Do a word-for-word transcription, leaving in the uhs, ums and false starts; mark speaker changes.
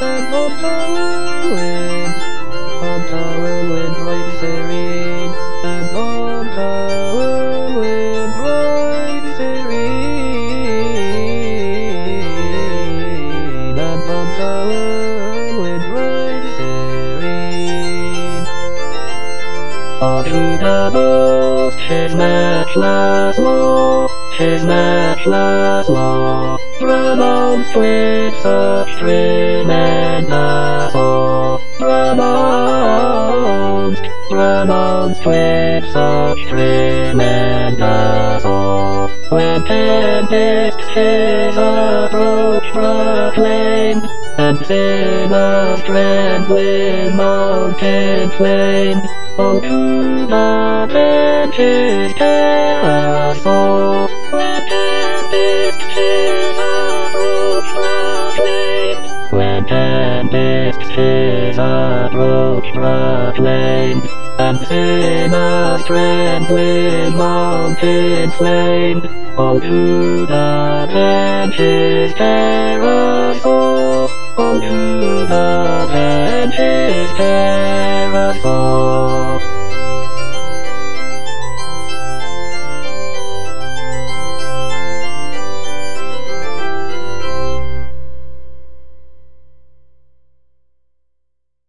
Speaker 1: and on the whirlwind, on the whirlwind right serene, and on the whirlwind right serene, and on the whirlwind right serene. Onto the boast his matchless law, his matchless law, pronounced with such tremendous awe, pronounced, pronounced with such tremendous awe. When tempest his approach proclaimed, and sinners trembling mountain flamed, unto the benches terror saw, when tempest his approach proclaimed, when tempest his approach proclaimed, and sinners trembling mountain flamed, unto the benches terror saw, unto the benches terror saw.